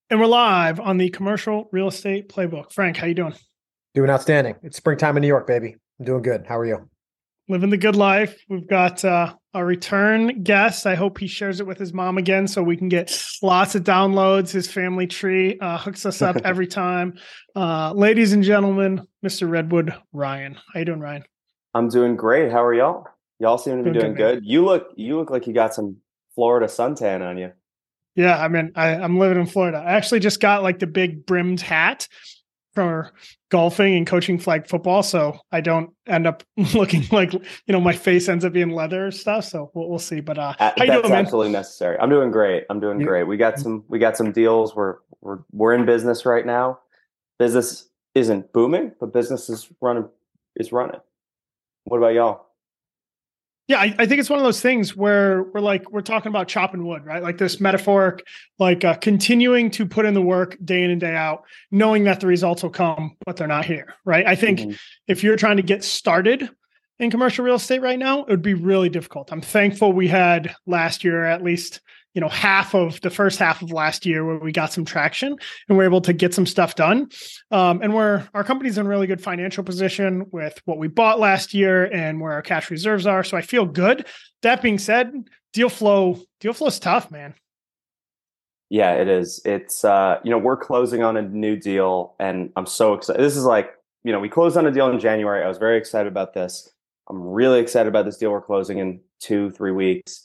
And we're live on the Commercial Real Estate Playbook. Frank, how you doing? Doing outstanding. It's springtime in New York, baby. I'm doing good. How are you? Living the good life. We've got a return guest. I hope he shares it with his mom again so we can get lots of downloads. His family tree hooks us up every time. Ladies and gentlemen, Mr. Redwood Ryan. How you doing, Ryan? I'm doing great. How are y'all? Y'all seem to be doing good. You look like you got some Florida suntan on you. Yeah, I mean, I'm living in Florida. I actually just got like the big brimmed hat for golfing and coaching flag football, so I don't end up looking like my face ends up being leather stuff. So we'll see. But how you that's doing, man? absolutely necessary. I'm doing great. We got some deals. We're in business right now. Business isn't booming, but business is running. What about y'all? Yeah, I think it's one of those things where we're talking about chopping wood, right? Like this metaphoric, continuing to put in the work day in and day out, knowing that the results will come, but they're not here, right? I think if you're trying to get started in commercial real estate right now, it would be really difficult. I'm thankful we had last year, at least, half of the first half of last year where we got some traction and we're able to get some stuff done. And our company's in a really good financial position with what we bought last year and where our cash reserves are. So I feel good. That being said, deal flow is tough, man. Yeah, it is. It's we're closing on a new deal and I'm so excited. This is we closed on a deal in January. I was very excited about this. I'm really excited about this deal we're closing in 2-3 weeks.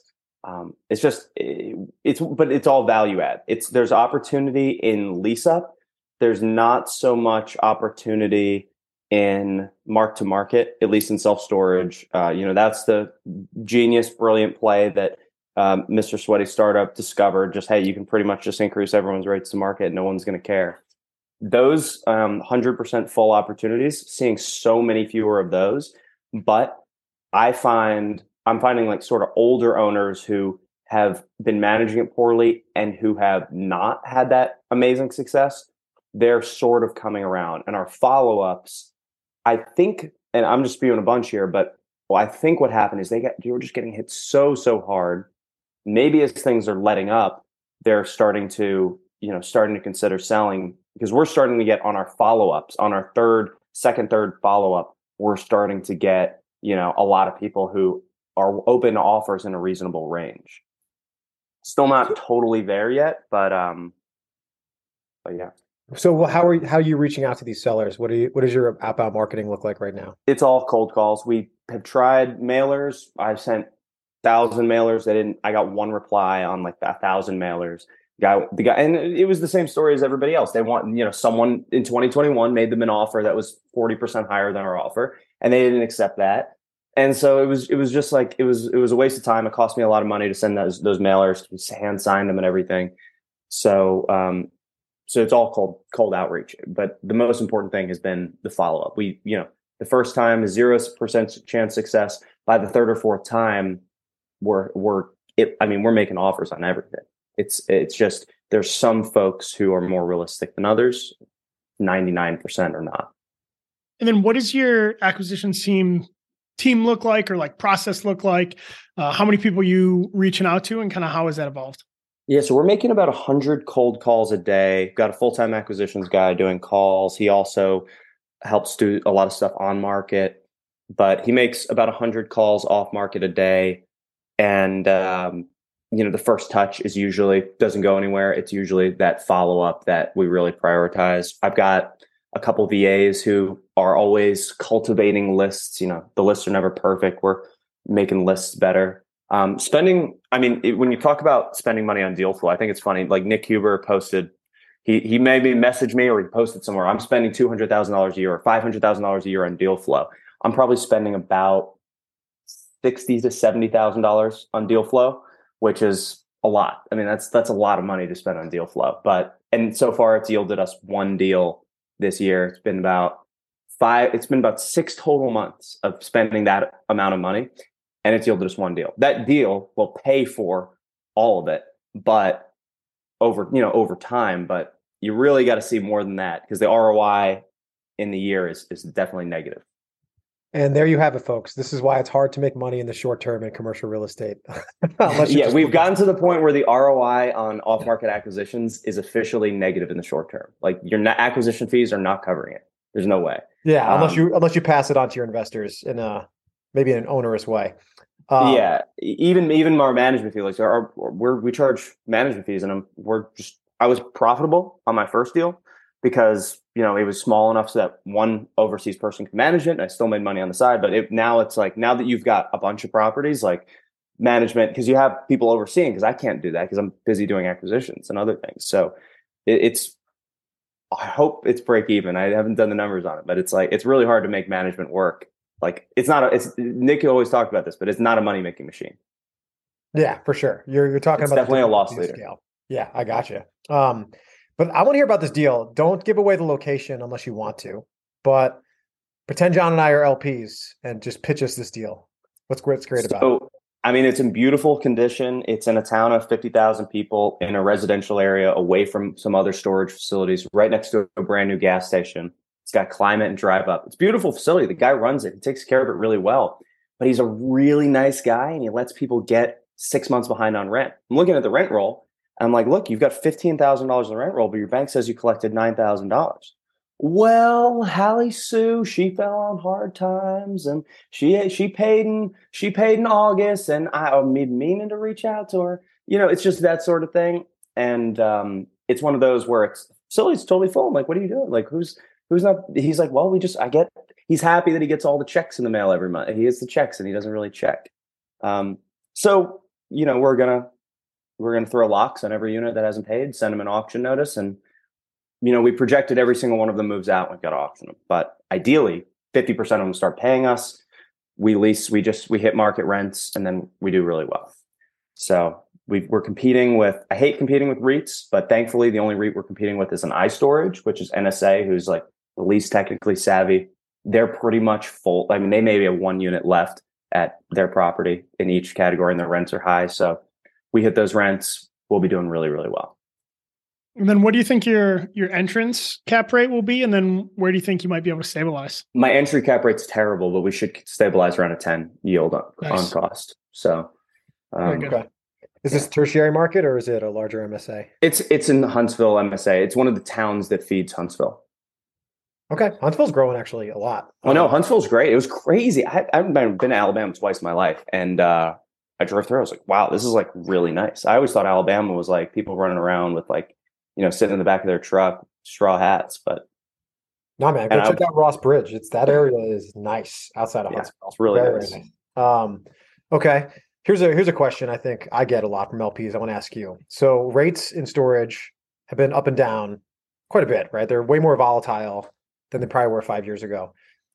It's all value add. There's opportunity in lease up. There's not so much opportunity in mark to market, at least in self storage. That's the genius, brilliant play that Mr. Sweaty Startup discovered. Just, hey, you can pretty much just increase everyone's rates to market. No one's going to care. Those 100% full opportunities, seeing so many fewer of those, but I'm finding like sort of older owners who have been managing it poorly and who have not had that amazing success. They're sort of coming around, and our follow-ups, I think, and I'm just spewing a bunch here, but I think what happened is they were just getting hit so hard. Maybe as things are letting up, they're starting to consider selling, because we're starting to get on our follow-ups, on our third follow-up, we're starting to get a lot of people who are open to offers in a reasonable range. Still not totally there yet, but yeah. So how are you reaching out to these sellers? What does your outbound marketing look like right now? It's all cold calls. We have tried mailers. I've sent 1,000 mailers. I got one reply on like 1,000 mailers. The guy, and it was the same story as everybody else. They want, someone in 2021 made them an offer that was 40% higher than our offer, and they didn't accept that. And so it was just like it was a waste of time. It cost me a lot of money to send those mailers, to hand sign them and everything. So it's all cold outreach. But the most important thing has been the follow up. The first time is 0% chance success. By the third or fourth time, we're making offers on everything. It's just there's some folks who are more realistic than others. 99% are not. And then what does your acquisition team look like, or like process look like? How many people you reaching out to, and kind of how has that evolved? Yeah, so we're making about 100 cold calls a day. Got a full-time acquisitions guy doing calls. He also helps do a lot of stuff on market, but he makes about 100 calls off market a day. And the first touch is usually doesn't go anywhere. It's usually that follow-up that we really prioritize. I've got a couple VAs who are always cultivating lists. The lists are never perfect. We're making lists better. When you talk about spending money on deal flow, I think it's funny. Like Nick Huber posted, he maybe messaged me or he posted somewhere, I'm spending $200,000 a year or $500,000 a year on deal flow. I'm probably spending about $60,000 to $70,000 on deal flow, which is a lot. I mean, that's a lot of money to spend on deal flow. And so far it's yielded us one deal this year. It's been about 6 total months of spending that amount of money, and it's yielded us one deal. That deal will pay for all of it, but over time. But you really got to see more than that, because the ROI in the year is definitely negative. And there you have it, folks. This is why it's hard to make money in the short term in commercial real estate. Unless Yeah, we've gotten to the point where the ROI on off-market acquisitions is officially negative in the short term. Like your acquisition fees are not covering it. There's no way. Yeah, unless you pass it on to your investors in maybe in an onerous way. Yeah, even our management fee, like we charge management fees, and I was profitable on my first deal because it was small enough so that one overseas person could manage it. And I still made money on the side, but now it's like now that you've got a bunch of properties, like management, because you have people overseeing, because I can't do that because I'm busy doing acquisitions and other things. So I hope it's break even. I haven't done the numbers on it, but it's like it's really hard to make management work. Like it's Nick always talked about this, but it's not a money making machine. Yeah, for sure. You're talking it's about definitely a loss leader. Scale. Yeah, I got you. But I want to hear about this deal. Don't give away the location unless you want to. But pretend John and I are LPs and just pitch us this deal. What's great about it? I mean, it's in beautiful condition. It's in a town of 50,000 people in a residential area away from some other storage facilities, right next to a brand new gas station. It's got climate and drive up. It's a beautiful facility. The guy runs it. He takes care of it really well. But he's a really nice guy, and he lets people get 6 months behind on rent. I'm looking at the rent roll. I'm like, look, you've got $15,000 in the rent roll, but your bank says you collected $9,000. Well, Hallie Sue, she fell on hard times, and she paid in August, and I'm meaning to reach out to her. It's just that sort of thing, and it's one of those where it's facility's totally full. I'm like, what are you doing? Like, who's not? He's like, well, he's happy that he gets all the checks in the mail every month. He gets the checks, and he doesn't really check. So we're gonna throw locks on every unit that hasn't paid, send them an auction notice, and we projected every single one of them moves out. We've got to auction them, but ideally 50% of them start paying us. We lease, we hit market rents, and then we do really well. So we're competing with, I hate competing with REITs, but thankfully the only REIT we're competing with is an iStorage, which is NSA, who's like the least technically savvy. They're pretty much full. I mean, they maybe have one unit left at their property in each category, and their rents are high. So we hit those rents, we'll be doing really, really well. And then what do you think your entrance cap rate will be? And then where do you think you might be able to stabilize? My entry cap rate's terrible, but we should stabilize around a 10 yield on cost. So okay. Is this tertiary market or is it a larger MSA? It's in the Huntsville MSA. It's one of the towns that feeds Huntsville. Okay. Huntsville's growing actually a lot. Oh no, Huntsville's great. It was crazy. I've been to Alabama twice in my life, and I drove through. I was like, wow, this is like really nice. I always thought Alabama was like people running around with like, sitting in the back of their truck, straw hats, but no, man, go check out Ross Bridge. That area is nice outside of Huntsville. It's really nice. Very nice. Okay. Here's a question I think I get a lot from LPs. I want to ask you. So rates in storage have been up and down quite a bit, right? They're way more volatile than they probably were 5 years ago.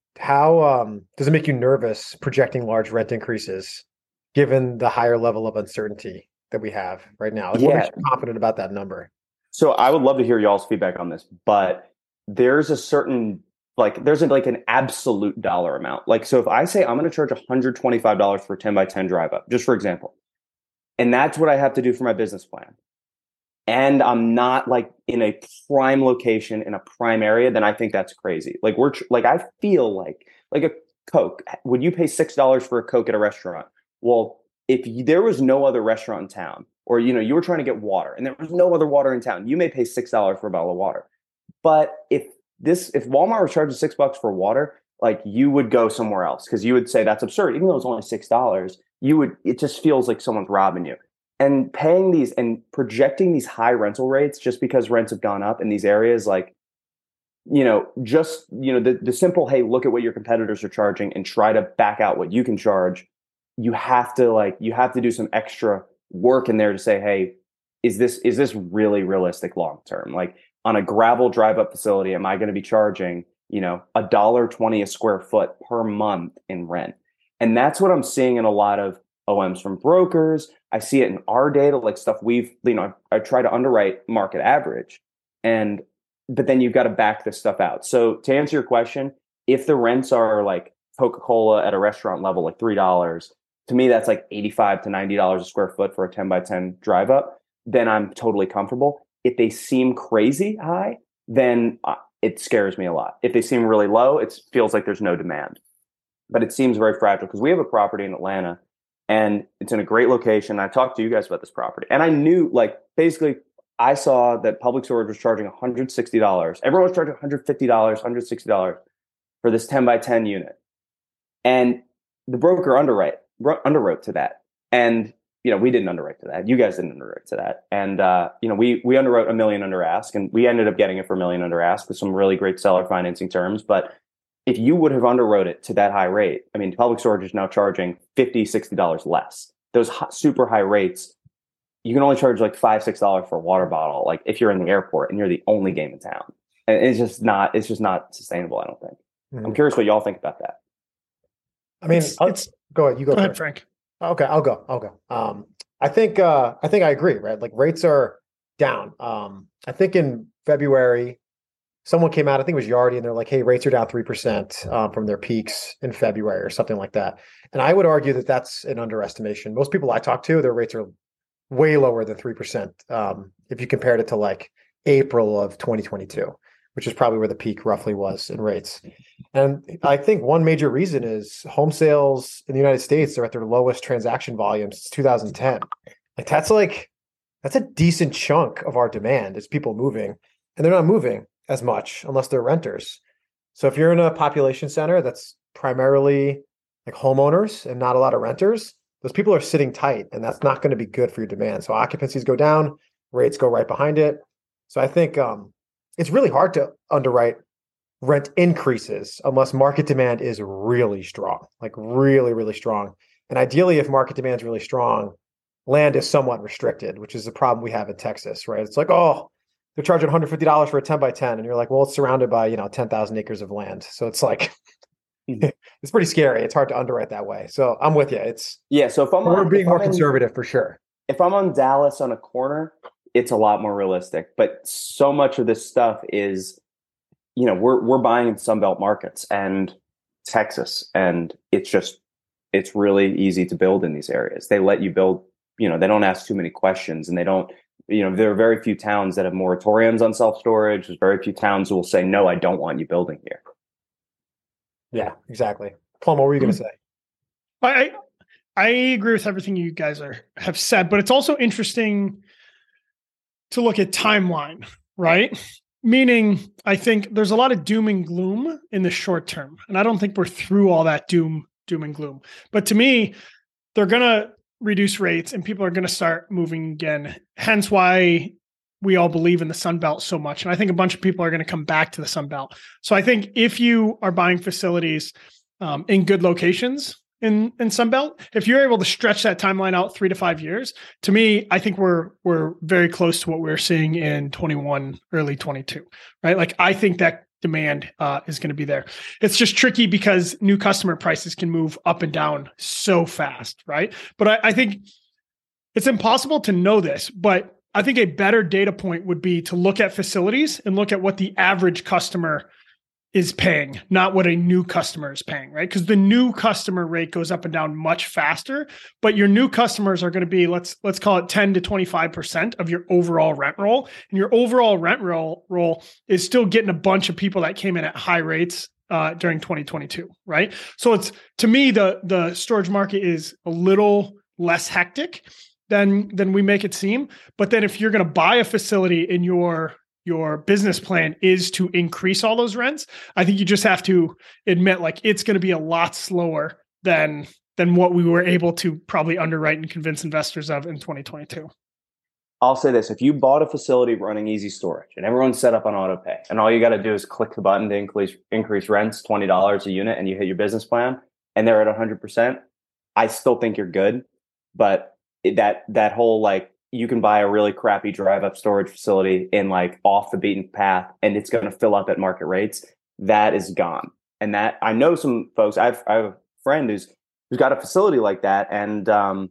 How does it make you nervous projecting large rent increases given the higher level of uncertainty that we have right now? What makes you confident about that number? So I would love to hear y'all's feedback on this, but there's a certain there's an absolute dollar amount. Like, so if I say I'm going to charge $125 for a 10 by 10 drive up, just for example, and that's what I have to do for my business plan, and I'm not like in a prime location in a prime area, then I think that's crazy. Like I feel like a Coke. Would you pay $6 for a Coke at a restaurant? Well, if there was no other restaurant in town, or you were trying to get water and there was no other water in town, you may pay $6 for a bottle of water. But if Walmart was charging $6 for water, like you would go somewhere else because you would say that's absurd. Even though it's only $6, it just feels like someone's robbing you. And paying these and projecting these high rental rates just because rents have gone up in these areas, the simple, hey, look at what your competitors are charging and try to back out what you can charge. You have to do some extra work in there to say, hey, is this really realistic long term? Like on a gravel drive up facility, am I going to be charging, $1.20 a square foot per month in rent? And that's what I'm seeing in a lot of OMs from brokers. I see it in our data, like stuff I try to underwrite market average, but then you've got to back this stuff out. So to answer your question, if the rents are like Coca-Cola at a restaurant level, like $3, to me, that's like $85 to $90 a square foot for a 10 by 10 drive up, then I'm totally comfortable. If they seem crazy high, then it scares me a lot. If they seem really low, it feels like there's no demand. but it seems very fragile because we have a property in Atlanta and it's in a great location. I talked to you guys about this property and I knew like basically I saw that Public Storage was charging $160. Everyone was charging $150, $160 for this 10 by 10 unit. And the broker underwrote to that. And, we didn't underwrite to that. You guys didn't underwrite to that. And, we underwrote $1 million under ask and we ended up getting it for $1 million under ask with some really great seller financing terms. But if you would have underwrote it to that high rate, I mean, Public Storage is now charging $50, $60 less. Those super high rates, you can only charge like $5, $6 for a water bottle. Like if you're in the airport and you're the only game in town, and it's just not sustainable. I don't think. I'm curious what y'all think about that. I mean, go ahead. You go ahead, Frank. Okay, I'll go. I think I agree, right? Like rates are down. I think in February, someone came out, I think it was Yardi, and they're like, hey, rates are down 3% from their peaks in February or something like that. And I would argue that that's an underestimation. Most people I talk to, their rates are way lower than 3%. If you compared it to like April of 2022, which is probably where the peak roughly was in rates. And I think one major reason is home sales in the United States are at their lowest transaction volume since 2010. That's a decent chunk of our demand is people moving, and they're not moving as much unless they're renters. So if you're in a population center that's primarily like homeowners and not a lot of renters, those people are sitting tight, and that's not going to be good for your demand. So occupancies go down, rates go right behind it. So I think it's really hard to underwrite rent increases unless market demand is really strong, like really, really strong. And ideally, if market demand is really strong, land is somewhat restricted, which is the problem we have in Texas, right? It's like, oh, they're charging $150 for a 10 by 10. And you're like, well, it's surrounded by, 10,000 acres of land. So it's like, it's pretty scary. It's hard to underwrite that way. So I'm with you. So we're being more conservative for sure. If I'm on Dallas on a corner, it's a lot more realistic. But so much of this stuff is, we're buying in Sunbelt markets and Texas, and it's really easy to build in these areas. They let you build, they don't ask too many questions, and they don't, there are very few towns that have moratoriums on self-storage. There's very few towns who will say, no, I don't want you building here. Yeah, exactly. Plum, what were you going to say? I agree with everything you guys have said, but it's also interesting to look at timeline, right? Meaning, I think there's a lot of doom and gloom in the short term, and I don't think we're through all that doom and gloom. But to me, they're going to reduce rates and people are going to start moving again. Hence why we all believe in the Sun Belt so much. And I think a bunch of people are going to come back to the Sun Belt. So I think if you are buying facilities in good locations in Sun Belt, if you're able to stretch that timeline out 3 to 5 years, to me, I think we're very close to what we're seeing in 21, early 22, right? Like I think that demand is going to be there. It's just tricky because new customer prices can move up and down so fast, right? But I think it's impossible to know this, but I think a better data point would be to look at facilities and look at what the average customer is paying, not what a new customer is paying, right? Because the new customer rate goes up and down much faster, but your new customers are going to be, let's call it 10 to 25% of your overall rent roll. And your overall rent roll is still getting a bunch of people that came in at high rates during 2022, right? So it's, to me, the storage market is a little less hectic than we make it seem. But then if you're going to buy a facility in your business plan is to increase all those rents, I think you just have to admit like it's going to be a lot slower than what we were able to probably underwrite and convince investors of in 2022. I'll say this. If you bought a facility running easy storage and everyone's set up on auto pay and all you got to do is click the button to increase rents $20 a unit and you hit your business plan and they're at 100%, I still think you're good. But that whole like, you can buy a really crappy drive up storage facility in like off the beaten path and it's going to fill up at market rates. That is gone. And that I know some folks, I have a friend who's got a facility like that. And,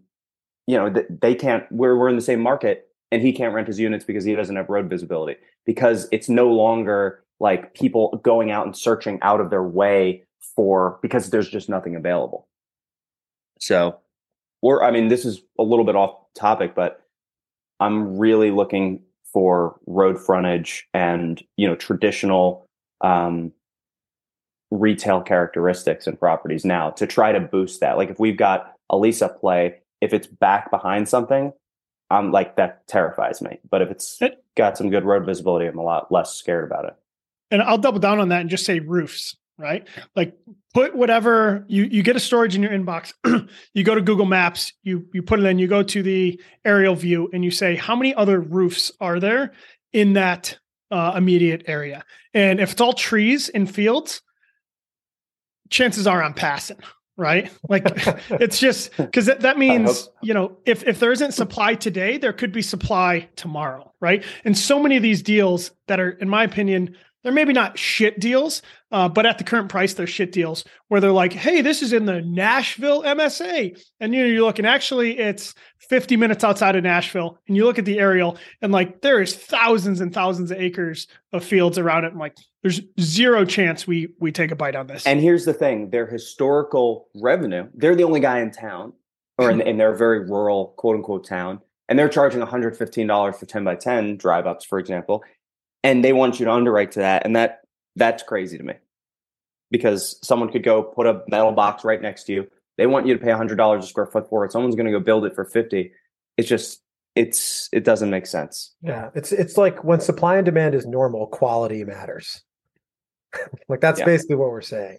they can't, we're in the same market and he can't rent his units because he doesn't have road visibility because it's no longer like people going out and searching out of their way because there's just nothing available. So, this is a little bit off topic, but I'm really looking for road frontage and, traditional retail characteristics in properties now to try to boost that. Like if we've got a lease up play, if it's back behind something, I'm like, that terrifies me. But if it's got some good road visibility, I'm a lot less scared about it. And I'll double down on that and just say roofs, right? Like put whatever you get a storage in your inbox, you go to Google Maps, you put it in, you go to the aerial view and you say, how many other roofs are there in that immediate area? And if it's all trees and fields, chances are I'm passing, right? Like it's just because that means, if there isn't supply today, there could be supply tomorrow, right? And so many of these deals that are, in my opinion, they're maybe not shit deals, but at the current price, they're shit deals where they're like, hey, this is in the Nashville MSA. And you're looking, actually, it's 50 minutes outside of Nashville. And you look at the aerial and like, there is thousands and thousands of acres of fields around it. And like, there's zero chance we take a bite on this. And here's the thing, their historical revenue, they're the only guy in town or in their very rural, quote unquote, town. And they're charging $115 for 10 by 10 drive ups, for example. And they want you to underwrite to that. And that's crazy to me because someone could go put a metal box right next to you. They want you to pay $100 a square foot for it. Someone's going to go build it for 50. It's just, it doesn't make sense. Yeah. It's like when supply and demand is normal, quality matters. Like that's basically what we're saying,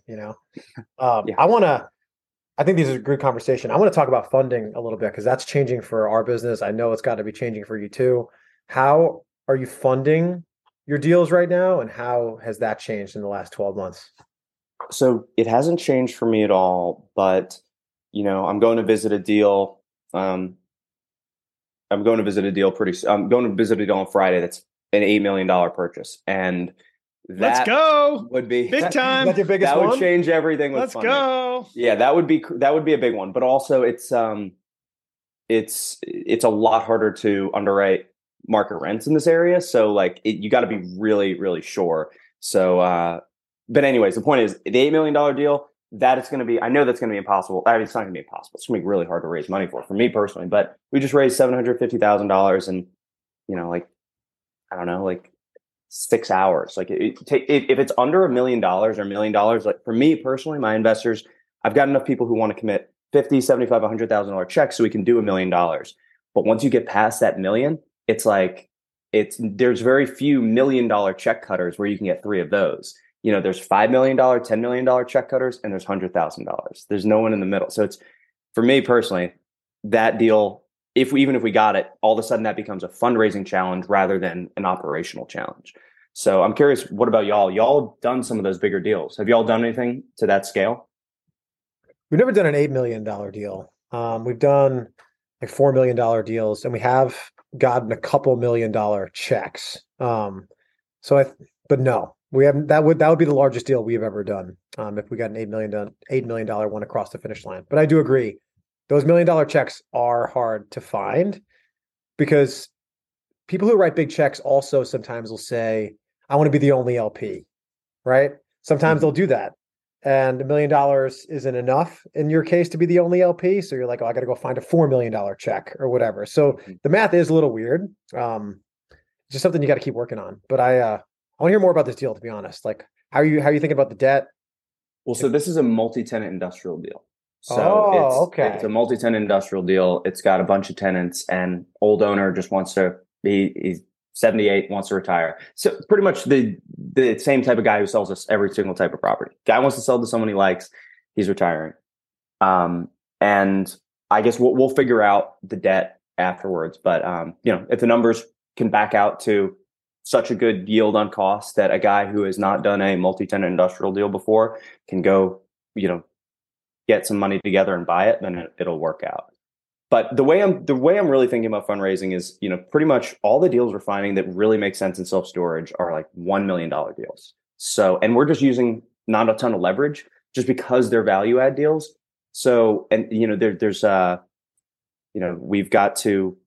I think these are a good conversation. I want to talk about funding a little bit because that's changing for our business. I know it's got to be changing for you too. How are you funding your deals right now, and how has that changed in the last 12 months? So it hasn't changed for me at all, but I'm going to visit a deal. I'm going to visit a deal on Friday. That's an $8 million purchase. And let's go. Would be big time. That's your biggest that one? would change everything with Let's funding. go. Yeah, that would be a big one. But also it's a lot harder to underwrite market rents in this area. So like you got to be really, really sure. So, but anyways, the point is the $8 million deal that it's going to be, I know that's going to be impossible. I mean, it's not going to be impossible. It's going to be really hard to raise money for me personally, but we just raised $750,000 and, I don't know, like 6 hours. Like if it's under $1 million or $1 million, like for me personally, my investors, I've got enough people who want to commit $50, $75, $100,000 checks so we can do $1 million. But once you get past that million, it's like there's very few $1 million check cutters where you can get 3 of those. There's $5 million, $10 million check cutters, and there's $100,000. There's no one in the middle. So it's, for me personally, that deal, even if we got it, all of a sudden that becomes a fundraising challenge rather than an operational challenge. So I'm curious, what about y'all? Y'all have done some of those bigger deals. Have y'all done anything to that scale? We've never done an $8 million deal. We've done like $4 million deals, and we have gotten a couple $1 million checks. But no, we haven't. That would be the largest deal we've ever done. If we got an $8 million one across the finish line. But I do agree, those $1 million checks are hard to find because people who write big checks also sometimes will say, "I want to be the only LP," right? Sometimes they'll do that. And $1 million isn't enough in your case to be the only LP. So you're like, oh, I got to go find a $4 million check or whatever. So the math is a little weird. It's just something you got to keep working on. But I want to hear more about this deal, to be honest. Like, how are you thinking about the debt? Well, so this is a multi-tenant industrial deal. So it's a multi-tenant industrial deal. It's got a bunch of tenants, and old owner just wants to he's 78, wants to retire. So pretty much the same type of guy who sells us every single type of property. Guy wants to sell to someone he likes. He's retiring. And I guess we'll figure out the debt afterwards. But, if the numbers can back out to such a good yield on cost that a guy who has not done a multi-tenant industrial deal before can go, get some money together and buy it, then it'll work out. But the way I'm really thinking about fundraising is, pretty much all the deals we're finding that really make sense in self-storage are like $1 million deals. So, and we're just using not a ton of leverage just because they're value add deals. So, and there's we've got to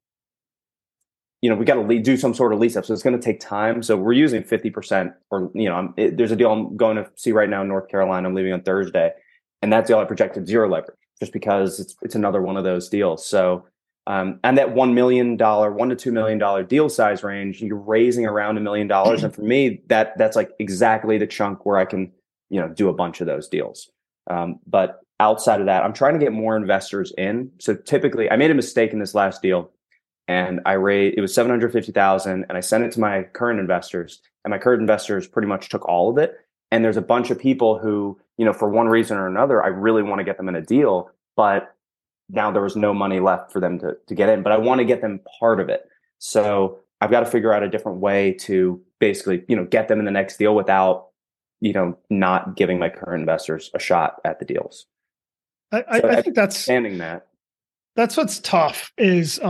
do some sort of lease up. So it's going to take time. So we're using 50% or, there's a deal I'm going to see right now in North Carolina. I'm leaving on Thursday, and that deal I projected 0 leverage, just because it's another one of those deals. So, and that $1 million, $1 to $2 million deal size range, you're raising around $1 million. And for me, that's like exactly the chunk where I can do a bunch of those deals. But outside of that, I'm trying to get more investors in. So typically I made a mistake in this last deal, and it was 750,000, and I sent it to my current investors, and my current investors pretty much took all of it. And there's a bunch of people who, for one reason or another, I really want to get them in a deal, but now there was no money left for them to get in, but I want to get them part of it. So I've got to figure out a different way to basically, get them in the next deal without, not giving my current investors a shot at the deals. I think that's what's tough is,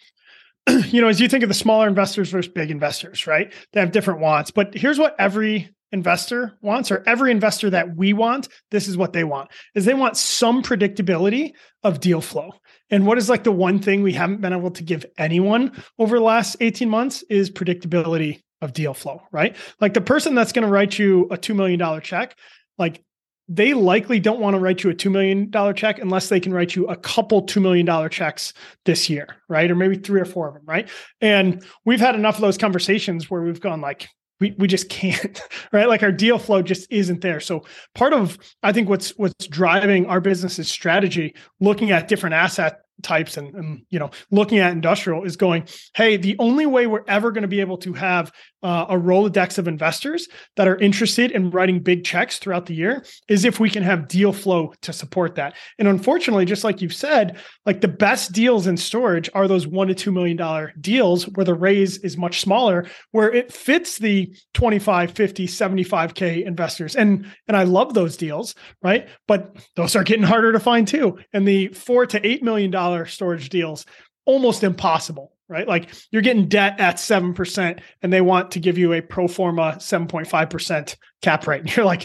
as you think of the smaller investors versus big investors, right? They have different wants, but here's what every investor wants, or every investor that we want, this is what they want, is they want some predictability of deal flow. And what is like the one thing we haven't been able to give anyone over the last 18 months is predictability of deal flow, right? Like the person that's going to write you a $2 million check, like they likely don't want to write you a $2 million check unless they can write you a couple $2 million checks this year, right? Or maybe 3 or 4 of them, right? And we've had enough of those conversations where we've gone like, we just can't, right? Like our deal flow just isn't there. So part of, I think what's driving our business's strategy, looking at different asset types and looking at industrial is going, hey, the only way we're ever going to be able to have a Rolodex of investors that are interested in writing big checks throughout the year is if we can have deal flow to support that. And unfortunately, just like you've said, like the best deals in storage are those $1 to $2 million deals where the raise is much smaller, where it fits the 25, 50, 75K investors. And I love those deals, right? But those are getting harder to find too. And the $4 to $8 million storage deals, almost impossible, right? Like you're getting debt at 7% and they want to give you a pro forma 7.5% cap rate. And you're like,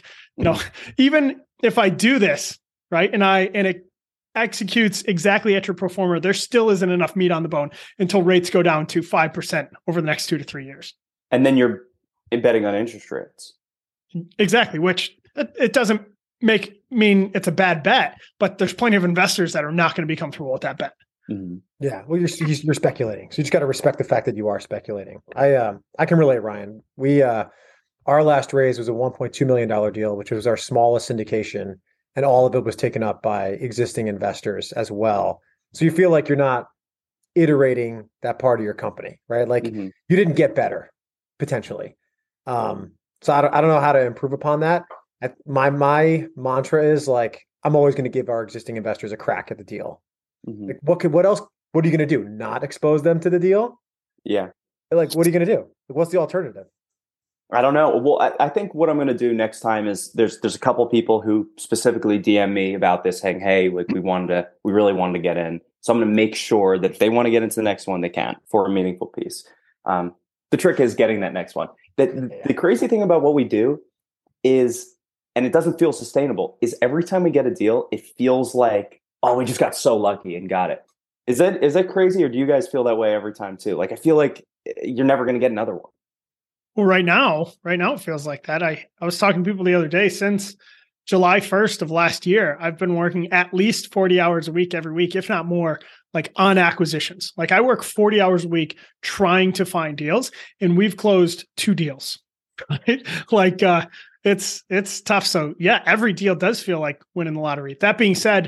even if I do this, right, and it executes exactly at your pro forma, there still isn't enough meat on the bone until rates go down to 5% over the next 2 to 3 years. And then you're betting on interest rates. Exactly, which it doesn't mean it's a bad bet, but there's plenty of investors that are not going to be comfortable with that bet. Mm-hmm. Yeah, well, you're speculating, so you just got to respect the fact that you are speculating. I can relate, Ryan. We our last raise was a $1.2 million deal, which was our smallest syndication, and all of it was taken up by existing investors as well. So you feel like you're not iterating that part of your company, right? Like you didn't get better potentially. So I don't know how to improve upon that. My mantra is like, I'm always going to give our existing investors a crack at the deal. Mm-hmm. Like what else? What are you going to do? Not expose them to the deal? Yeah. Like, what are you going to do? Like, what's the alternative? I don't know. Well, I think what I'm going to do next time is there's a couple people who specifically DM me about this saying, hey, like we really wanted to get in. So I'm going to make sure that if they want to get into the next one, they can for a meaningful piece. The trick is getting that next one. The crazy thing about what we do is, and it doesn't feel sustainable, is every time we get a deal, it feels like, oh, we just got so lucky and got it. Is that crazy, or do you guys feel that way every time too? Like I feel like you're never going to get another one. Well, right now it feels like that. I was talking to people the other day. Since July 1st of last year, I've been working at least 40 hours a week every week, if not more, like on acquisitions. Like I work 40 hours a week trying to find deals, and we've closed 2 deals. Right? Like it's tough. So yeah, every deal does feel like winning the lottery. That being said,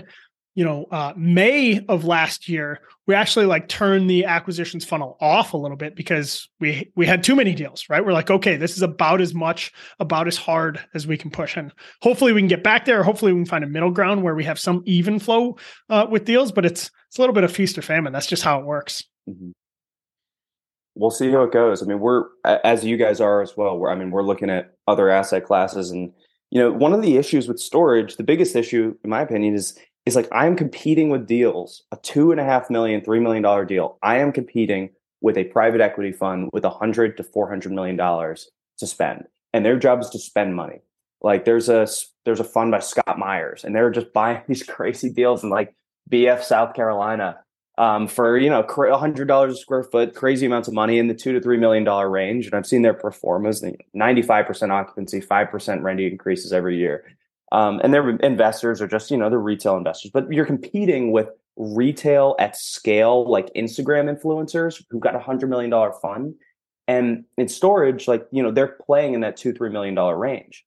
May of last year, we actually like turned the acquisitions funnel off a little bit because we had too many deals, right? We're like, okay, this is about as hard as we can push. And hopefully we can get back there. Or hopefully we can find a middle ground where we have some even flow with deals, but it's a little bit of feast or famine. That's just how it works. Mm-hmm. We'll see how it goes. I mean, we're, as you guys are as well, we're looking at other asset classes. And, one of the issues with storage, the biggest issue, in my opinion, is like I'm competing with deals, a $2.5 million, $3 million deal. I am competing with a private equity fund with $100 to $400 million to spend, and their job is to spend money. Like there's a fund by Scott Myers, and they're just buying these crazy deals in like BF South Carolina for $100 a square foot, crazy amounts of money in the $2 to $3 million range. And I've seen their performance, 95% occupancy, 5% rent increases every year. And their investors are just, they're retail investors, but you're competing with retail at scale, like Instagram influencers who've got $100 million fund. And in storage, like, they're playing in that $2-3 million range.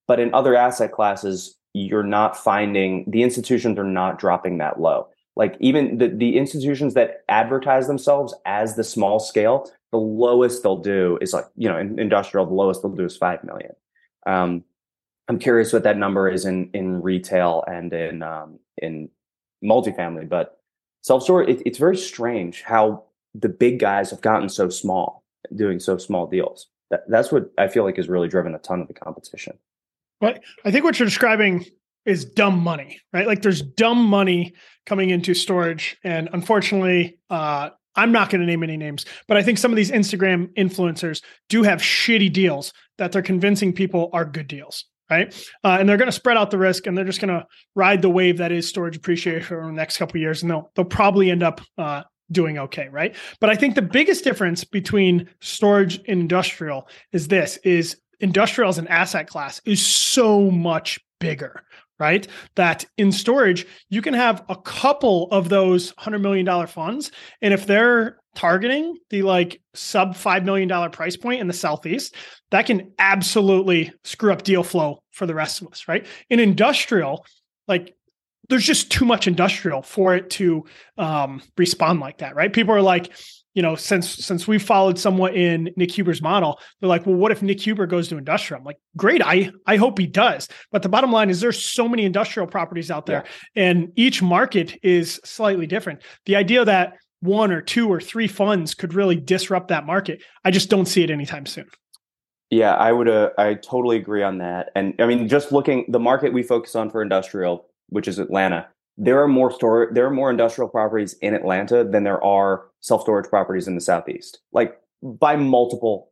But in other asset classes, you're not finding the institutions are not dropping that low. Like even the institutions that advertise themselves as the small scale, the lowest they'll do is like, in industrial, the lowest they'll do is 5 million. I'm curious what that number is in retail and in multifamily, but self-storage, it's very strange how the big guys have gotten so small, doing so small deals. That's what I feel like has really driven a ton of the competition. But I think what you're describing is dumb money, right? Like there's dumb money coming into storage. And unfortunately, I'm not going to name any names, but I think some of these Instagram influencers do have shitty deals that they're convincing people are good deals, right? And they're going to spread out the risk and they're just going to ride the wave that is storage appreciation over the next couple of years. And they'll probably end up doing okay, right? But I think the biggest difference between storage and industrial is industrial as an asset class is so much bigger, right? That in storage, you can have a couple of those $100 million funds. And if they're targeting the like sub $5 million price point in the Southeast, that can absolutely screw up deal flow for the rest of us, right? In industrial, like there's just too much industrial for it to respond like that, right? People are like, since we've followed somewhat in Nick Huber's model, they're like, well, what if Nick Huber goes to industrial? I'm like, great. I hope he does. But the bottom line is there's so many industrial properties out there and each market is slightly different. The idea that one or two or three funds could really disrupt that market, I just don't see it anytime soon. Yeah, I totally agree on that. And I mean, just looking, the market we focus on for industrial, which is Atlanta, there are more industrial properties in Atlanta than there are self-storage properties in the Southeast, like by a multiple.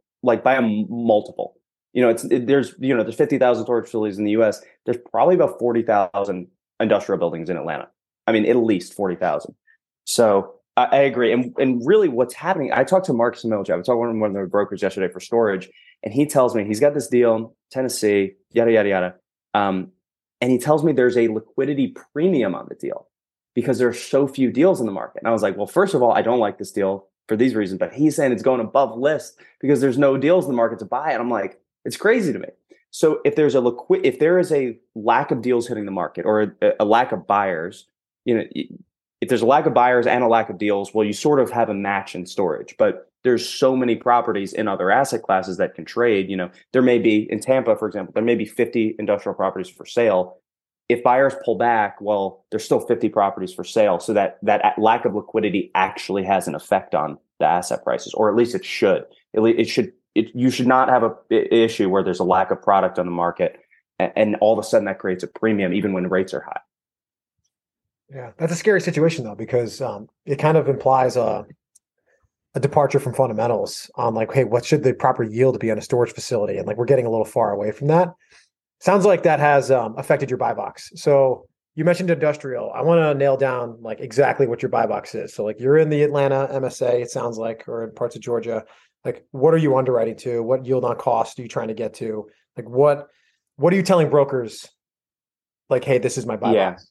There's 50,000 storage facilities in the US. There's probably about 40,000 industrial buildings in Atlanta. I mean, at least 40,000. So I agree. And really what's happening, I talked to Mark Similja. I was talking to one of the brokers yesterday for storage, and he tells me he's got this deal, Tennessee, yada, yada, yada. And he tells me there's a liquidity premium on the deal because there are so few deals in the market. And I was like, well, first of all, I don't like this deal for these reasons, but he's saying it's going above list because there's no deals in the market to buy. And I'm like, it's crazy to me. So if there is a lack of deals hitting the market or a lack of buyers, if there's a lack of buyers and a lack of deals, well, you sort of have a match in storage. But there's so many properties in other asset classes that can trade. There may be in Tampa, for example, there may be 50 industrial properties for sale. If buyers pull back, well, there's still 50 properties for sale. So that lack of liquidity actually has an effect on the asset prices, or at least it should. You should not have an issue where there's a lack of product on the market, and all of a sudden that creates a premium even when rates are high. Yeah, that's a scary situation though, because it kind of implies a departure from fundamentals on like, hey, what should the proper yield be on a storage facility? And like, we're getting a little far away from that. Sounds like that has affected your buy box. So you mentioned industrial. I want to nail down like exactly what your buy box is. So like you're in the Atlanta MSA, it sounds like, or in parts of Georgia. Like, what are you underwriting to? What yield on cost are you trying to get to? Like, what are you telling brokers? Like, hey, this is my buy box.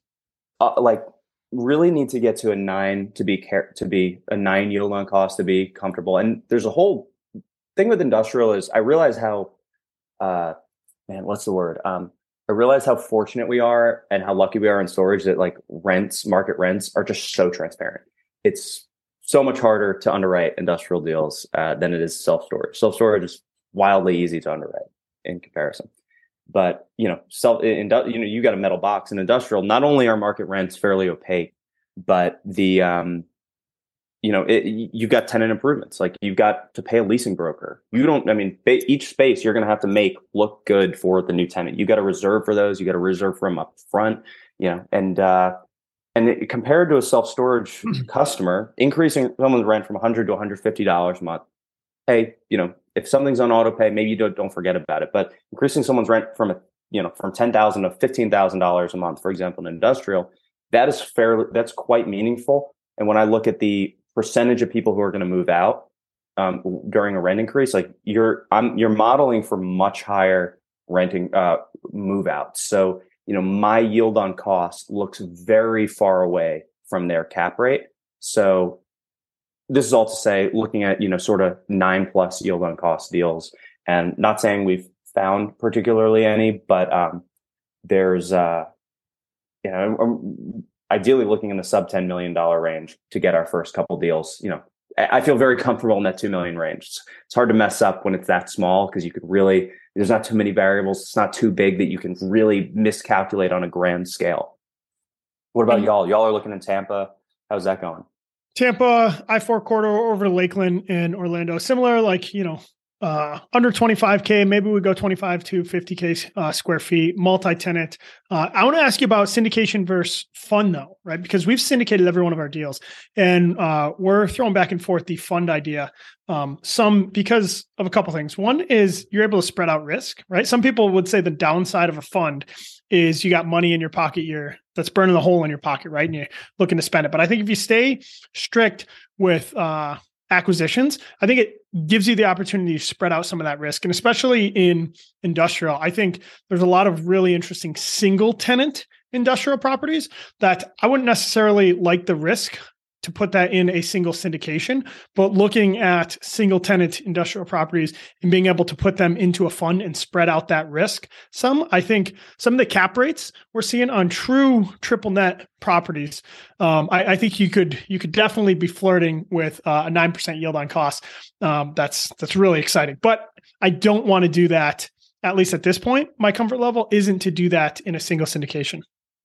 Really need to get to a 9 to be a 9 yield on cost to be comfortable. And there's a whole thing with industrial is I realize how, what's the word? I realize how fortunate we are and how lucky we are in storage that like market rents are just so transparent. It's so much harder to underwrite industrial deals than it is self-storage. Self-storage is wildly easy to underwrite in comparison. But you got a metal box in industrial. Not only are market rents fairly opaque, but you've got tenant improvements. Like you've got to pay a leasing broker. Each space you're going to have to make look good for the new tenant. You got to reserve for those. You got to reserve for them up front. Compared to a self-storage customer, increasing someone's rent from $100 to $150 a month. Hey, if something's on auto pay, maybe you don't forget about it. But increasing someone's rent from $10,000 to $15,000 a month, for example, in industrial, that's quite meaningful. And when I look at the percentage of people who are going to move out during a rent increase, like you're modeling for much higher renting move out. So my yield on cost looks very far away from their cap rate. So this is all to say, looking at, sort of 9+ yield on cost deals, and not saying we've found particularly any, but there's I'm ideally looking in the sub $10 million range to get our first couple deals. I feel very comfortable in that 2 million range. It's hard to mess up when it's that small because you could really, there's not too many variables. It's not too big that you can really miscalculate on a grand scale. What about y'all? Y'all are looking in Tampa. How's that going? Tampa, I-4 corridor over to Lakeland in Orlando. Similar, under 25K, maybe we go 25 to 50K square feet, multi-tenant. I want to ask you about syndication versus fund though, right? Because we've syndicated every one of our deals and we're throwing back and forth the fund idea. Some because of a couple things. One is you're able to spread out risk, right? Some people would say the downside of a fund is you got money in your pocket, that's burning a hole in your pocket, right? And you're looking to spend it. But I think if you stay strict with acquisitions, I think it gives you the opportunity to spread out some of that risk. And especially in industrial, I think there's a lot of really interesting single tenant industrial properties that I wouldn't necessarily like the risk to put that in a single syndication, but looking at single tenant industrial properties and being able to put them into a fund and spread out that risk. I think some of the cap rates we're seeing on true triple net properties, I think you could definitely be flirting with a 9% yield on cost. That's really exciting, but I don't want to do that. At least at this point, my comfort level isn't to do that in a single syndication.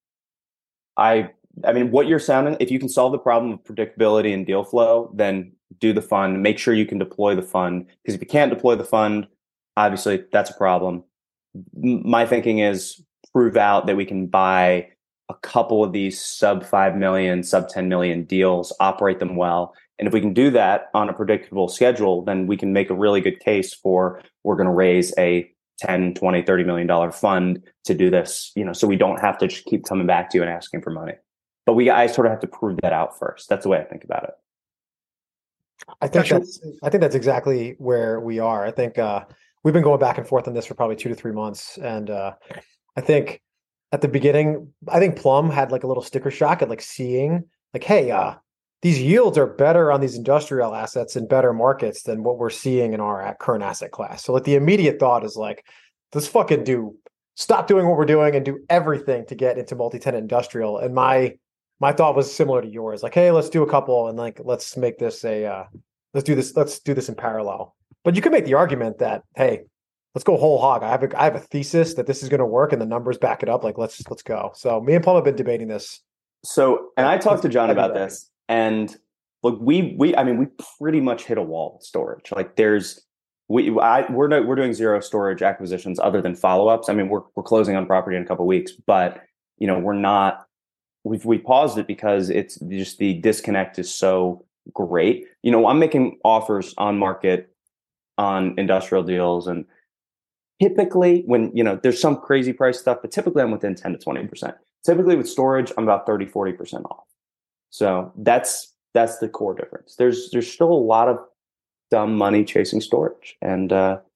I mean, what you're sounding, if you can solve the problem of predictability and deal flow, then do the fund. Make sure you can deploy the fund. Because if you can't deploy the fund, obviously that's a problem. My thinking is prove out that we can buy a couple of these sub 5 million, sub 10 million deals, operate them well. And if we can do that on a predictable schedule, then we can make a really good case for we're going to raise a 10, 20, $30 million fund to do this, so we don't have to just keep coming back to you and asking for money. But I sort of have to prove that out first. That's the way I think about it. I think that's exactly where we are. I think we've been going back and forth on this for probably 2 to 3 months. And I think at the beginning, I think Plum had like a little sticker shock at like seeing like, hey, these yields are better on these industrial assets in better markets than what we're seeing in our current asset class. So like the immediate thought is like, let's fucking stop doing what we're doing and do everything to get into multi-tenant industrial. And my thought was similar to yours, like, hey, let's do a couple and like, let's make this let's do this in parallel. But you could make the argument that, hey, let's go whole hog. I have a thesis that this is going to work and the numbers back it up. Like, let's go. So me and Plum have been debating this. So, and I talked to John about this, and look, we pretty much hit a wall with storage. Like we're doing zero storage acquisitions other than follow-ups. I mean, we're closing on property in a couple of weeks, but we're not. We paused it because it's just the disconnect is so great. I'm making offers on market on industrial deals, and typically when there's some crazy price stuff, but typically I'm within 10 to 20%. Typically with storage, I'm about 30-40% off. So that's the core difference. There's still a lot of dumb money chasing storage, and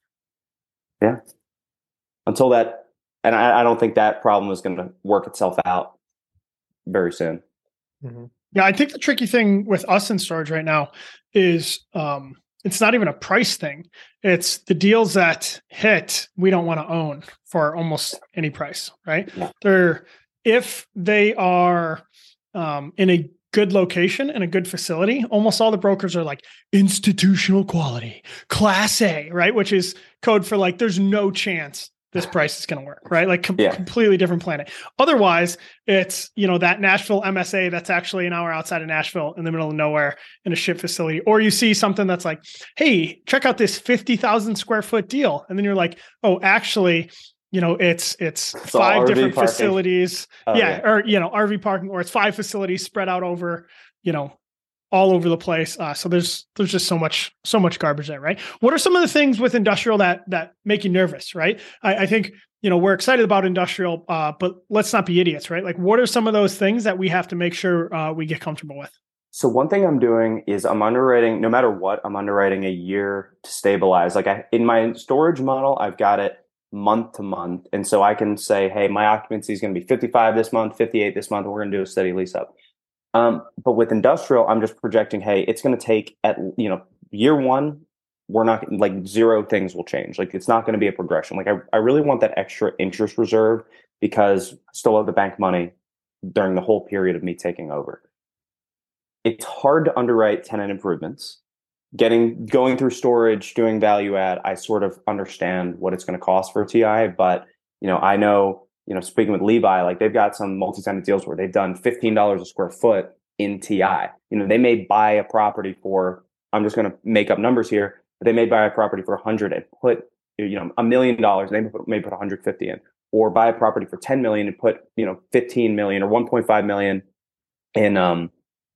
until that, and I don't think that problem is going to work itself out very soon. Mm-hmm. Yeah, I think the tricky thing with us in storage right now is it's not even a price thing. It's the deals that hit we don't want to own for almost any price, right? Yeah. If they are in a good location and a good facility, almost all the brokers are like institutional quality, class A, right? Which is code for like, there's no chance this price is going to work, right? Like completely different planet. Otherwise, it's, that Nashville MSA that's actually an hour outside of Nashville in the middle of nowhere in a ship facility. Or you see something that's like, hey, check out this 50,000 square foot deal. And then you're like, oh, actually, it's 5 different parking facilities. Or, RV parking, or it's 5 facilities spread out over, all over the place. So there's just so much garbage there, right? What are some of the things with industrial that make you nervous, right? I think, we're excited about industrial, but let's not be idiots, right? Like, what are some of those things that we have to make sure we get comfortable with? So one thing I'm doing is I'm underwriting, no matter what, I'm underwriting a year to stabilize. Like in my storage model, I've got it month to month. And so I can say, hey, my occupancy is going to be 55 this month, 58 this month. We're going to do a steady lease up. But with industrial, I'm just projecting, hey, it's going to take year one, we're not like zero things will change. Like it's not going to be a progression. Like I really want that extra interest reserve because I still owe the bank money during the whole period of me taking over. It's hard to underwrite tenant improvements. Going through storage, doing value add, I sort of understand what it's going to cost for TI, but I know, speaking with Levi, like they've got some multi-tenant deals where they've done $15 a square foot in TI. They may buy a property for, I'm just going to make up numbers here, but they may buy a property for 100 and put, $1 million, and they may put 150 in, or buy a property for 10 million and put, 15 million or 1.5 million in,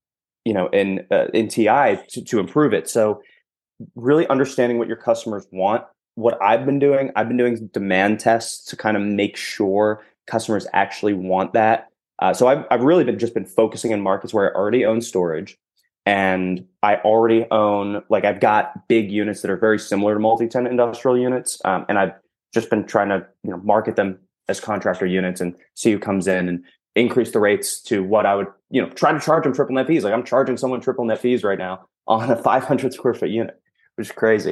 in TI to improve it. So really understanding what your customers want. What I've been doing demand tests to kind of make sure customers actually want that. So I've really been focusing on markets where I already own storage, and I already own, like I've got big units that are very similar to multi-tenant industrial units. And I've just been trying to, market them as contractor units and see who comes in and increase the rates to what I would, try to charge them triple net fees. Like I'm charging someone triple net fees right now on a 500 square foot unit, which is crazy.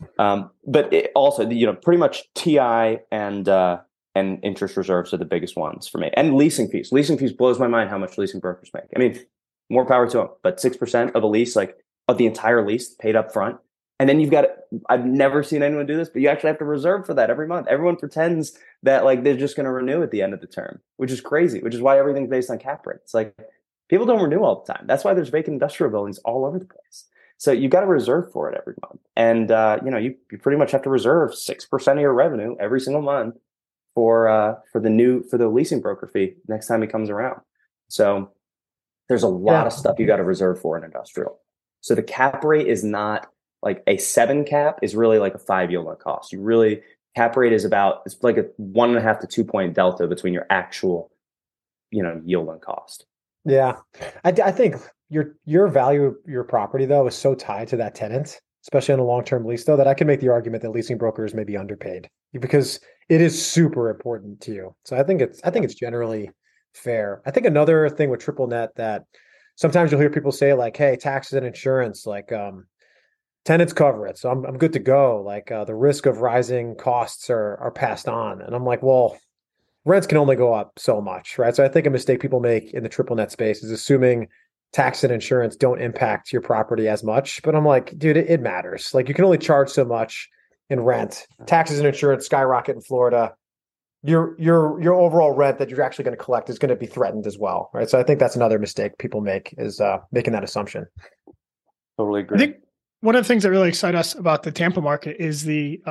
But it also, pretty much TI and interest reserves are the biggest ones for me. And leasing fees. Leasing fees blows my mind how much leasing brokers make. I mean, more power to them, but 6% of a lease, like of the entire lease paid up front. And then you've got, I've never seen anyone do this, but you actually have to reserve for that every month. Everyone pretends that like they're just going to renew at the end of the term, which is crazy, which is why everything's based on cap rates. Like people don't renew all the time. That's why there's vacant industrial buildings all over the place. So you got to reserve for it every month. And, you pretty much have to reserve 6% of your revenue every single month for the leasing broker fee next time he comes around. So there's a lot of stuff you got to reserve for in industrial. So the cap rate is not like a 7 cap is really like a 5 yield on cost. Cap rate is it's like a 1.5 to 2 point delta between your actual, yield on cost. Yeah. I think your value of your property though is so tied to that tenant, especially on a long-term lease though, that I can make the argument that leasing brokers may be underpaid because it is super important to you. So I think it's generally fair. I think another thing with triple net that sometimes you'll hear people say like, hey, taxes and insurance, like, tenants cover it. So I'm good to go. Like the risk of rising costs are passed on. And I'm like, well, rents can only go up so much, right? So I think a mistake people make in the triple net space is assuming tax and insurance don't impact your property as much. But I'm like, dude, it matters. Like you can only charge so much in rent. Taxes and insurance skyrocket in Florida. Your overall rent that you're actually going to collect is going to be threatened as well, right? So I think that's another mistake people make is making that assumption. Totally agree. I think one of the things that really excite us about the Tampa market is the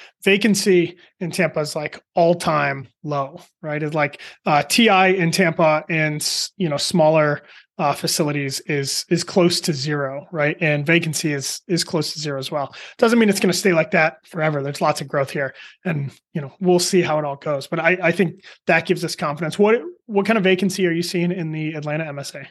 vacancy in Tampa is like all-time low, right? It's like TI in Tampa and smaller facilities is close to zero, right? And vacancy is close to zero as well. Doesn't mean it's going to stay like that forever. There's lots of growth here, and we'll see how it all goes. But I think that gives us confidence. What kind of vacancy are you seeing in the Atlanta MSA?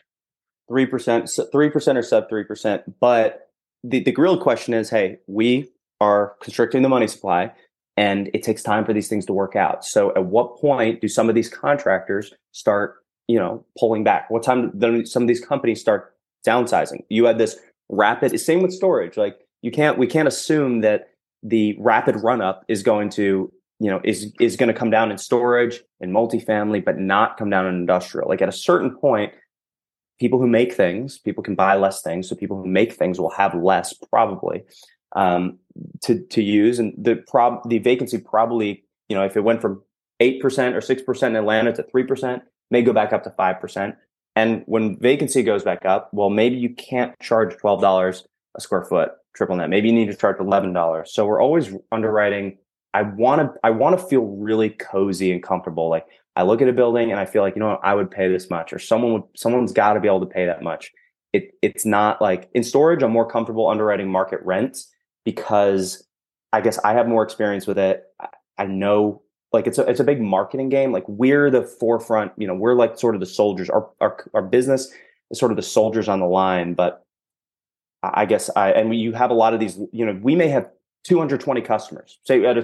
3% or sub 3%, but the real question is, hey, we are constricting the money supply and it takes time for these things to work out. So at what point do some of these contractors start, pulling back? What time do some of these companies start downsizing? You had this rapid, same with storage. Like we can't assume that the rapid run up is going to, is going to come down in storage and multifamily, but not come down in industrial. Like at a certain point, people who make things, people can buy less things. So people who make things will have less probably to use. And the vacancy probably, if it went from 8% or 6% in Atlanta to 3%, may go back up to 5%. And when vacancy goes back up, well, maybe you can't charge $12 a square foot triple net. Maybe you need to charge $11. So we're always underwriting. I want to feel really cozy and comfortable. Like I look at a building and I feel like, I would pay this much, or someone's got to be able to pay that much. It's not like in storage, I'm more comfortable underwriting market rents because I guess I have more experience with it. I know like it's a big marketing game. Like we're the forefront, we're like sort of the soldiers. Our business is sort of the soldiers on the line. But I guess you have a lot of these, we may have 220 customers. Say at a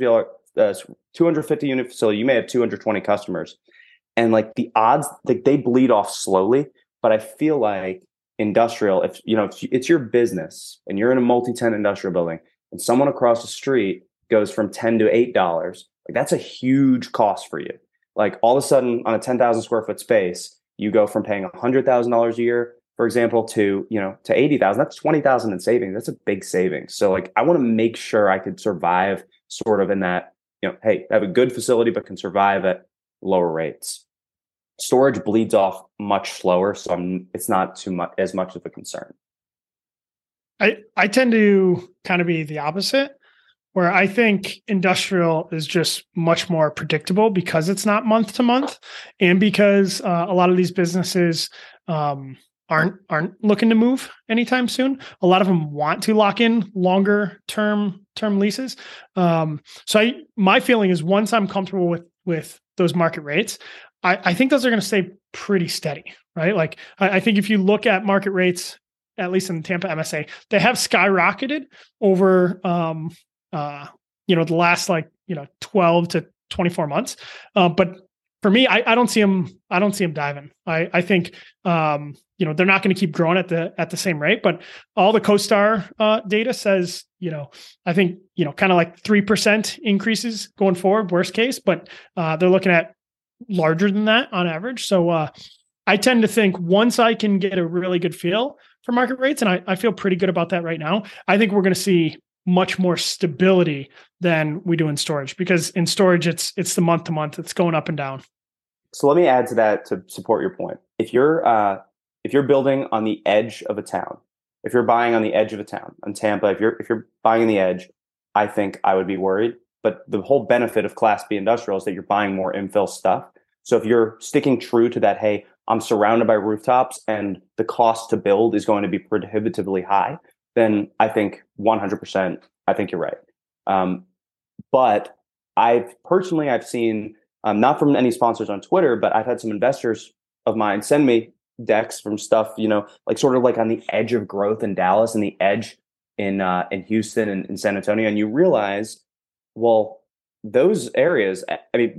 $250 unit facility, you may have 220 customers, and like the odds, like they bleed off slowly. But I feel like industrial, if it's your business and you're in a multi-tenant industrial building, and someone across the street goes from $10 to $8, like that's a huge cost for you. Like all of a sudden on a 10,000 square foot space, you go from paying $100,000 a year, for example, to, to 80,000. That's 20,000 in savings. That's a big savings. So like, I want to make sure I could survive sort of in that, hey, I have a good facility, but can survive at lower rates. Storage bleeds off much slower, so it's not as much of a concern. I tend to kind of be the opposite, where I think industrial is just much more predictable because it's not month to month, and because a lot of these businesses aren't looking to move anytime soon. A lot of them want to lock in longer term leases. My feeling is once I'm comfortable with those market rates, I think those are going to stay pretty steady, right? Like I think if you look at market rates, at least in the Tampa MSA, they have skyrocketed over the last 12 to 24 months. But for me, I don't see them diving. I think they're not going to keep growing at the same rate, but all the CoStar data says, I think, kind of like 3% increases going forward, worst case, but they're looking at larger than that on average. So I tend to think once I can get a really good feel for market rates, and I feel pretty good about that right now, I think we're going to see much more stability than we do in storage, because in storage, it's the month to month, it's going up and down. So let me add to that to support your point. If you're building on the edge of a town, if you're buying on the edge of a town, on Tampa, if you're buying on the edge, I think I would be worried. But the whole benefit of Class B industrial is that you're buying more infill stuff. So if you're sticking true to that, hey, I'm surrounded by rooftops and the cost to build is going to be prohibitively high, then I think 100%, I think you're right. But I've seen, not from any sponsors on Twitter, but I've had some investors of mine send me decks from stuff, like sort of like on the edge of growth in Dallas and the edge in Houston and in San Antonio. And you realize, well, those areas, I mean,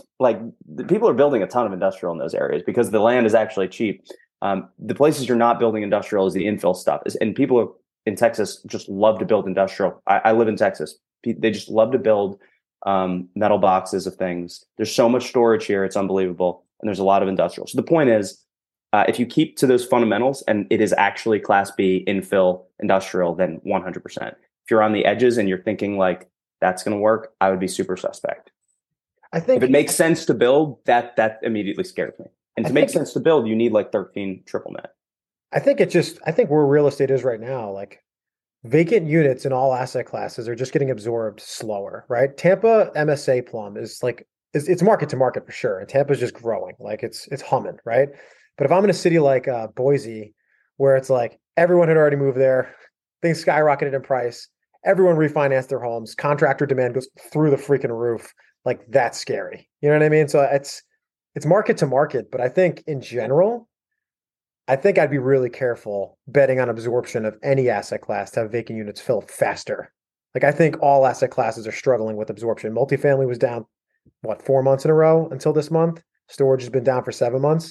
the people are building a ton of industrial in those areas because the land is actually cheap. The places you're not building industrial is the infill stuff. And people in Texas just love to build industrial. I live in Texas. They just love to build metal boxes of things. There's so much storage here. It's unbelievable. And there's a lot of industrial. So the point is, if you keep to those fundamentals and it is actually Class B infill industrial, then 100%. If you're on the edges and you're thinking like that's going to work, I would be super suspect. I think if it makes sense to build, that immediately scares me. And to make sense to build, you need like 13 triple net. I think where real estate is right now, like vacant units in all asset classes are just getting absorbed slower, right? Tampa MSA plum is like, it's market to market for sure. And Tampa's just growing, like it's humming, right? But if I'm in a city like Boise, where it's like everyone had already moved there, things skyrocketed in price, everyone refinanced their homes, contractor demand goes through the freaking roof, like that's scary. You know what I mean? So it's market to market, but I think in general, I'd be really careful betting on absorption of any asset class to have vacant units fill faster. Like I think all asset classes are struggling with absorption. Multifamily was down, 4 months in a row until this month. Storage has been down for 7 months.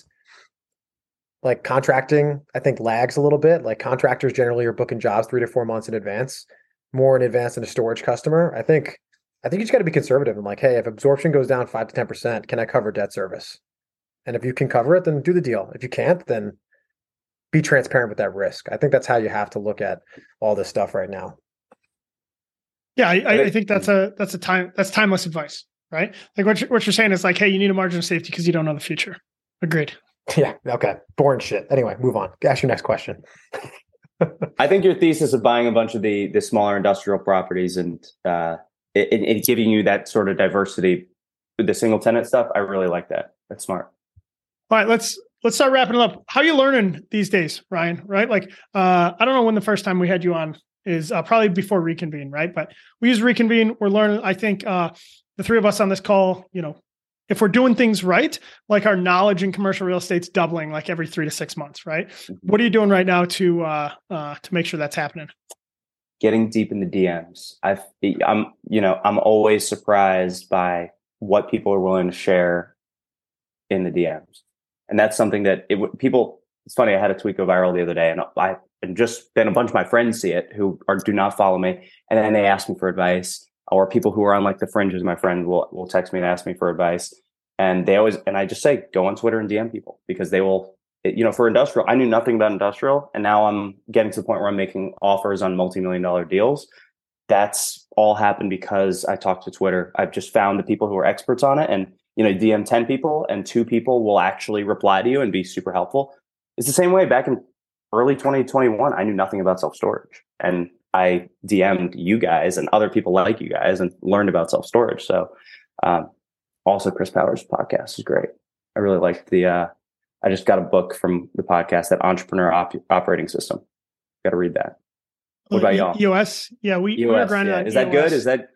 Like contracting, I think lags a little bit. Like contractors generally are booking jobs 3 to 4 months in advance, more in advance than a storage customer. I think you just got to be conservative. I'm like, hey, if absorption goes down 5 to 10%, can I cover debt service? And if you can cover it, then do the deal. If you can't, then be transparent with that risk. I think that's how you have to look at all this stuff right now. Yeah, I think that's timeless advice, right? Like what you're saying is like, hey, you need a margin of safety because you don't know the future. Agreed. Yeah. Okay. Boring shit. Anyway, move on. Ask your next question. I think your thesis of buying a bunch of the smaller industrial properties and it giving you that sort of diversity with the single tenant stuff, I really like that. That's smart. All right, let's start wrapping it up. How are you learning these days, Ryan? Right? Like, I don't know when the first time we had you on is, probably before Reconvene, right? But we use Reconvene. We're learning. I think the three of us on this call, if we're doing things right, like our knowledge in commercial real estate's doubling like every 3 to 6 months, right? Mm-hmm. What are you doing right now to make sure that's happening? Getting deep in the DMs. I'm always surprised by what people are willing to share in the DMs. And that's something that people it's funny. I had a tweet go viral the other day, and just then a bunch of my friends see it who do not follow me, and then they ask me for advice, or people who are on like the fringes. My friend will text me and ask me for advice, and I just say go on Twitter and DM people because they will. For industrial, I knew nothing about industrial, and now I'm getting to the point where I'm making offers on multi-million-dollar deals. That's all happened because I talked to Twitter. I've just found the people who are experts on it, and DM 10 people, and 2 people will actually reply to you and be super helpful. It's the same way back in early 2021. I knew nothing about self-storage, and I DM'd you guys and other people like you guys and learned about self-storage. So, also Chris Powers' podcast is great. I really liked I just got a book from the podcast, that Entrepreneur Operating System. Got to read that. What about y'all? EOS. Yeah, we were grinding on Is that good? Is that?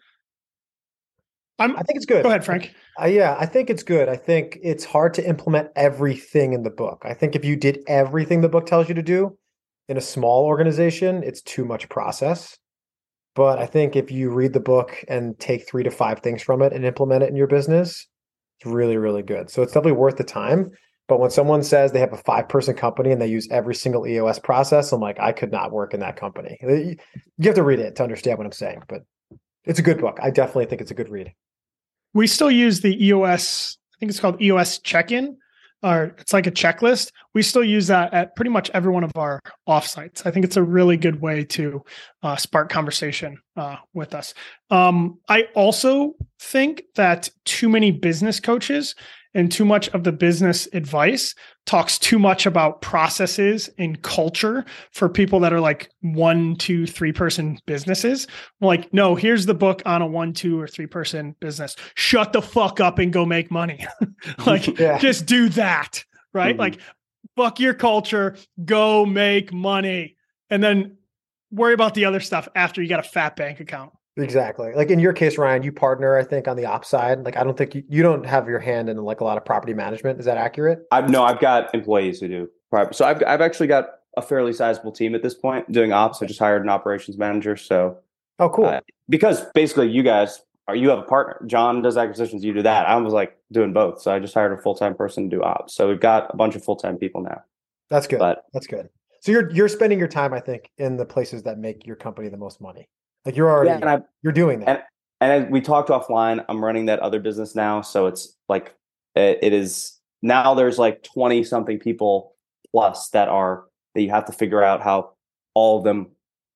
I think it's good. Go ahead, Frank. Yeah, I think it's good. I think it's hard to implement everything in the book. I think if you did everything the book tells you to do in a small organization, it's too much process. But I think if you read the book and take 3 to 5 things from it and implement it in your business, it's really, really good. So it's definitely worth the time. But when someone says they have a 5-person company and they use every single EOS process, I'm like, I could not work in that company. You have to read it to understand what I'm saying, but it's a good book. I definitely think it's a good read. We still use the EOS, I think it's called EOS check-in, or it's like a checklist. We still use that at pretty much every one of our offsites. I think it's a really good way to spark conversation with us. I also think that too many business coaches and too much of the business advice talks too much about processes and culture for people that are like 1, 2, 3-person businesses. Like, no, here's the book on a 1, 2, or 3-person business. Shut the fuck up and go make money. Just do that, right? Mm-hmm. Like, fuck your culture, go make money, and then worry about the other stuff after you got a fat bank account. Exactly. Like in your case, Ryan, you partner, I think, on the ops side. Like, I don't think you don't have your hand in like a lot of property management. Is that accurate? I've got employees who do. So I've actually got a fairly sizable team at this point doing ops. I just hired an operations manager. So, oh, cool. Because basically you have a partner. John does acquisitions. You do that. I was like doing both. So I just hired a full-time person to do ops. So we've got a bunch of full-time people now. That's good. That's good. So you're spending your time, I think, in the places that make your company the most money. Like you're already, you're doing that. And as we talked offline, I'm running that other business now. So it's like, it is now there's like 20 something people plus that you have to figure out how all of them,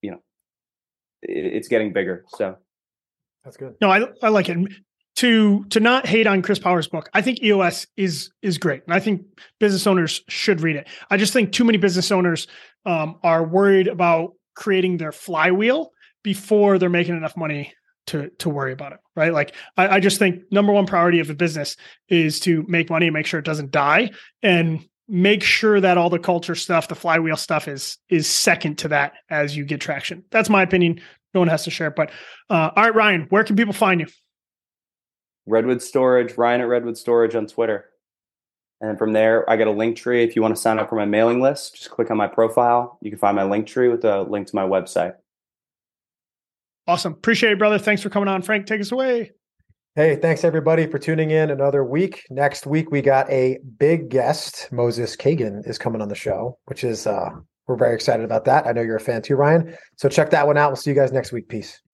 it's getting bigger. So that's good. No, I like it. To not hate on Chris Powers' book, I think EOS is great. And I think business owners should read it. I just think too many business owners are worried about creating their flywheel before they're making enough money to worry about it, right? Like I just think number one priority of a business is to make money and make sure it doesn't die, and make sure that all the culture stuff, the flywheel stuff is second to that as you get traction. That's my opinion. No one has to share it. But all right, Ryan, where can people find you? Redwood Storage, Ryan at Redwood Storage on Twitter. And from there, I got a link tree. If you want to sign up for my mailing list, just click on my profile. You can find my link tree with a link to my website. Awesome. Appreciate it, brother. Thanks for coming on. Frank, take us away. Hey, thanks everybody for tuning in another week. Next week, we got a big guest. Moses Kagan is coming on the show, which is, we're very excited about that. I know you're a fan too, Ryan. So check that one out. We'll see you guys next week. Peace.